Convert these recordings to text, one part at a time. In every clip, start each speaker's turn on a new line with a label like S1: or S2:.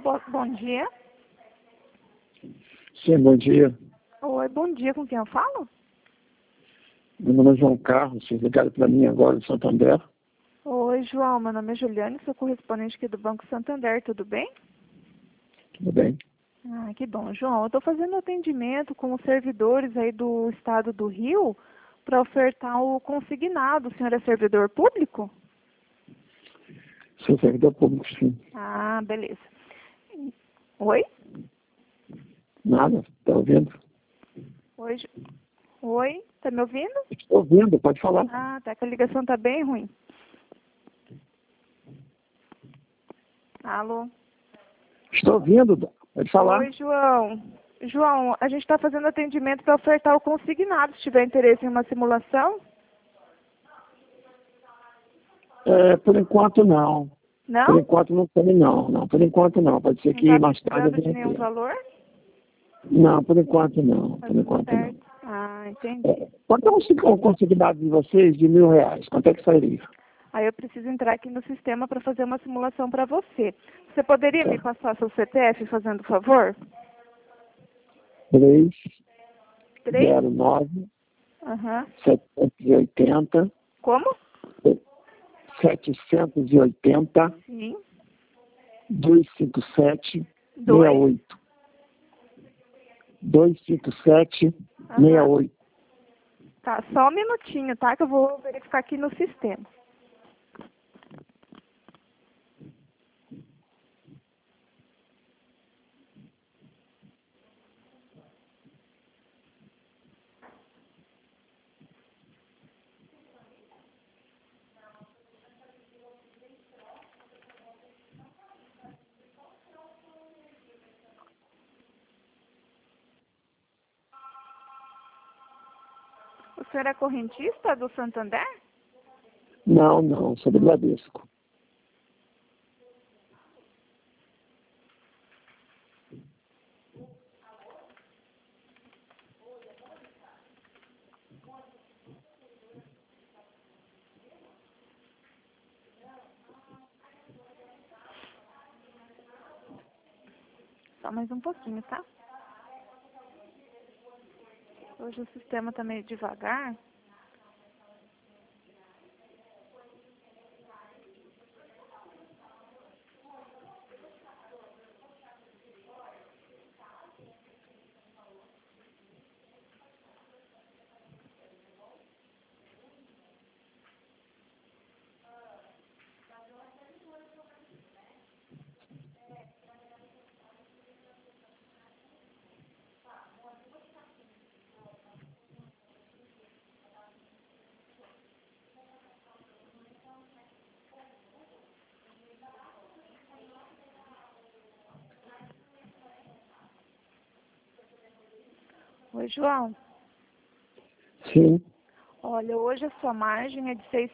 S1: bom dia.
S2: Sim, bom dia.
S1: Oi, bom dia, com quem eu falo?
S2: Meu nome é João Carlos, vocês ligaram para mim agora de Santander.
S1: Oi, João, meu nome é Juliane, sou correspondente aqui do Banco Santander, tudo bem?
S2: Tudo bem?
S1: Ah, que bom. João, eu estou fazendo atendimento com os servidores aí do estado do Rio para ofertar o consignado. O senhor é servidor público?
S2: Sou servidor público, sim.
S1: Ah, beleza. Oi?
S2: Nada, está ouvindo?
S1: Oi, Oi, tá me ouvindo?
S2: Estou ouvindo, pode falar.
S1: Ah, tá, que a ligação tá bem ruim. Alô?
S2: Estou ouvindo, pode falar.
S1: Oi, João. João, a gente está fazendo atendimento para ofertar o consignado. Se tiver interesse em uma simulação?
S2: Por enquanto não.
S1: Não?
S2: Por enquanto não tem, não. Por enquanto não. Pode ser
S1: Não
S2: que
S1: está
S2: mais tarde eu
S1: precisando de
S2: venha
S1: nenhum
S2: ter.
S1: valor?
S2: Não, por enquanto não.
S1: Tá
S2: Por
S1: tudo
S2: enquanto não.
S1: certo. Ah, entendi.
S2: Quanto é o consignado de vocês de R$ 1.000? Quanto é que sairia?
S1: Aí eu preciso entrar aqui no sistema para fazer uma simulação para você. Você poderia me
S2: Tá.
S1: passar seu CPF, fazendo favor? 3?
S2: 309
S1: Aham.
S2: 780
S1: Como?
S2: 780
S1: Sim.
S2: 257
S1: 2?
S2: 68. 257
S1: Aham.
S2: 68.
S1: Tá, só um minutinho, tá? Que eu vou verificar aqui no sistema. O senhor é correntista do Santander?
S2: Não, sou do Bradesco.
S1: Só mais um pouquinho, tá? Hoje o sistema tá meio devagar. Oi, João.
S2: Sim.
S1: Olha, hoje a sua margem é de R$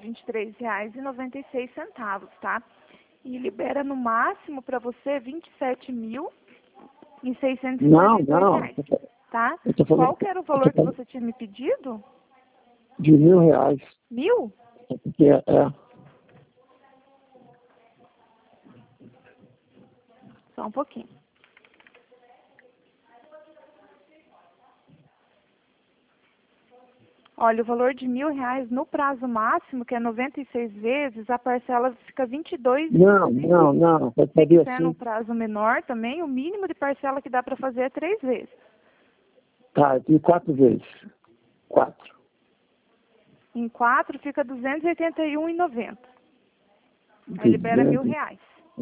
S1: 623,96, tá? E libera no máximo para você R$ 27.642,
S2: Não.
S1: tá?
S2: Eu tô falando,
S1: Qual que era o
S2: eu tô
S1: valor que
S2: falando
S1: você tinha me pedido?
S2: de R$ 1.000.
S1: 1.000?
S2: Porque
S1: Só um pouquinho. Olha, o valor de R$ 1.000 no prazo máximo, que é 96 vezes, a parcela fica R$ 22.
S2: Não. Pode
S1: Se
S2: fazer
S1: quiser no
S2: assim.
S1: prazo menor também, o mínimo de parcela que dá para fazer é 3 vezes.
S2: Tá, de 4 vezes. 4.
S1: Em 4 fica R$ 281,90. Aí libera R$ 1.000.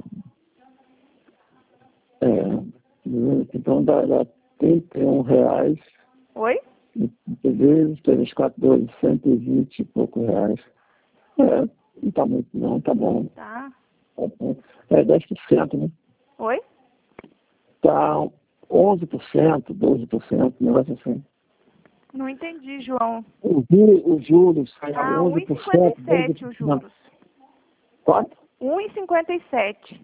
S2: Então dá R$ 31.
S1: Oi?
S2: 5 vezes, 3, 4, 12, 120 e poucos reais. Não tá muito não, tá bom.
S1: Tá.
S2: Tá bom. 10%, né?
S1: Oi?
S2: Tá 11%, 12%, um negócio assim.
S1: Não entendi, João.
S2: Os juros saem a
S1: Ah,
S2: 11%,
S1: 1,57 os
S2: 12%.
S1: juros.
S2: Quanto?
S1: 1,57.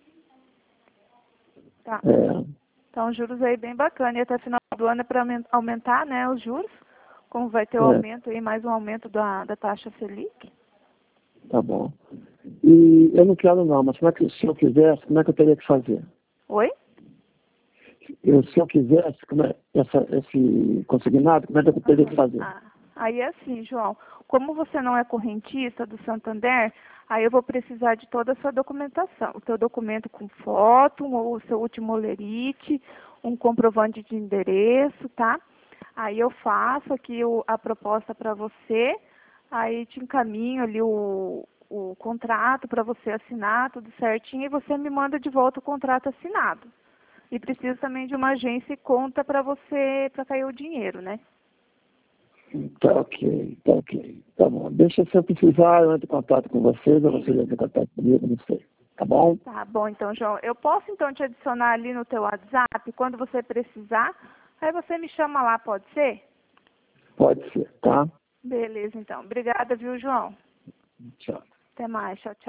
S1: Tá. Então, juros aí bem bacana. E até o final do ano é para aumentar, né, os juros. Como vai ter o aumento aí, mais um aumento da taxa Selic.
S2: Tá bom. E eu não quero não, mas como é que, se eu quisesse, como é que eu teria que fazer?
S1: Oi?
S2: Se eu quisesse, esse consignado, como é que eu teria que fazer?
S1: Aí é assim, João, como você não é correntista do Santander, aí eu vou precisar de toda a sua documentação. O teu documento com foto, o seu último olerite, um comprovante de endereço, tá? Aí eu faço aqui a proposta para você, aí te encaminho ali o contrato para você assinar, tudo certinho, e você me manda de volta o contrato assinado. E preciso também de uma agência e conta para para cair o dinheiro, né?
S2: Tá ok. Tá bom. Deixa, se eu precisar, eu entro em contato com vocês, ou vocês entram em contato comigo, não sei. Tá bom?
S1: Tá bom, então, João. Eu posso, então, te adicionar ali no teu WhatsApp, quando você precisar, aí você me chama lá, pode ser?
S2: Pode ser, tá?
S1: Beleza, então. Obrigada, viu, João?
S2: Tchau.
S1: Até mais. Tchau, tchau.